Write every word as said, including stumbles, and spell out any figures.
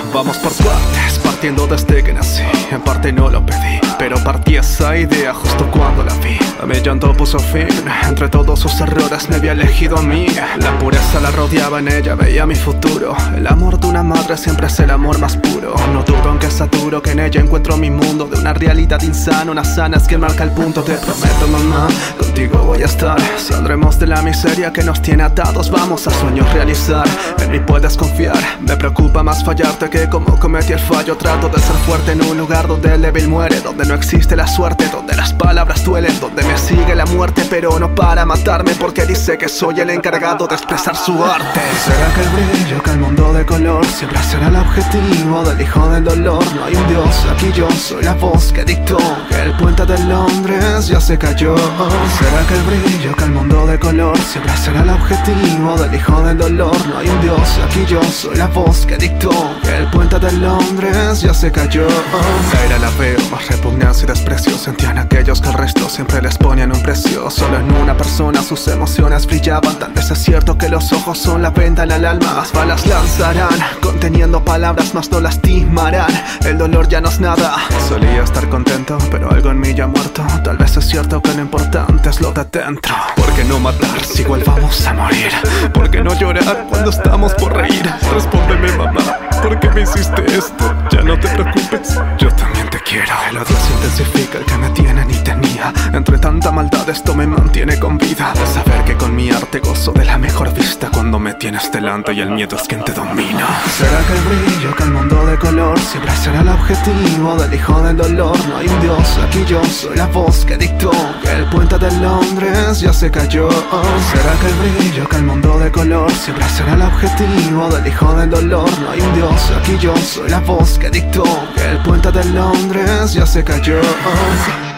Vamos por partes, partiendo desde que nací. En parte no lo pedí, pero partí esa idea justo cuando la vi. A mi llanto puso fin, entre todos sus errores me había elegido a mí. La pureza la rodeaba, en ella veía mi futuro. El amor de una madre siempre es el amor más puro. No dudo en que saturo, que en ella encuentro mi mundo. De una realidad insana, una sana es que marca el punto. Te prometo, mamá, contigo voy a estar. Saldremos de la miseria que nos tiene atados. Vamos a sueños realizar, en mí puedes confiar. Me preocupa más fallarte que como cometí el fallo. Trato de ser fuerte en un lugar donde el débil muere, donde no existe la suerte, donde las palabras duelen, donde me sigue la muerte pero no para matarme, porque dice que soy el encargado de expresar su arte. ¿Será que el brillo, que el mundo de color siempre será el objetivo del hijo del dolor? No hay un dios, aquí yo soy la voz que dictó que el puente de Londres ya se cayó. ¿Será que el brillo, que el mundo de color siempre será el objetivo del hijo del dolor? No hay un dios, aquí yo soy la voz que dictó que el puente de Londres ya se cayó. Caer a la veo, más repugnancia y desprecio sentían aquellos que el resto siempre les ponían un precio. Solo en una persona sus emociones brillaban, tan desacierto que los ojos son la venda al alma. Más balas lanzarán, conteniendo palabras más no lastimarán. El dolor ya no es nada. Solía estar contento, pero algo en mí ya ha muerto. Tal vez es cierto que lo importante es lo de dentro. ¿Por qué no matar si igual vamos a morir? ¿Por qué no llorar cuando estamos por reír? Respóndeme, mamá, ¿por qué me hiciste esto? Ya no te preocupes, yo también te quiero. El odio se intensifica, el que me tiene ni tenía. Entre tanta maldad esto me mantiene con vida. De saber que con mi arte gozo de la mejor vista cuando me tienes delante y el miedo es quien te domina. ¿Será que el brillo, que el mundo de color siempre será el objetivo del hijo del dolor? No hay un dios, aquí yo soy la voz que dictó que el puente de Londres ya se cayó. ¿Será que el brillo, que el mundo de color siempre será el objetivo del hijo del dolor? No hay un dios, aquí yo soy la voz que dictó que el puente de Londres ya se cayó.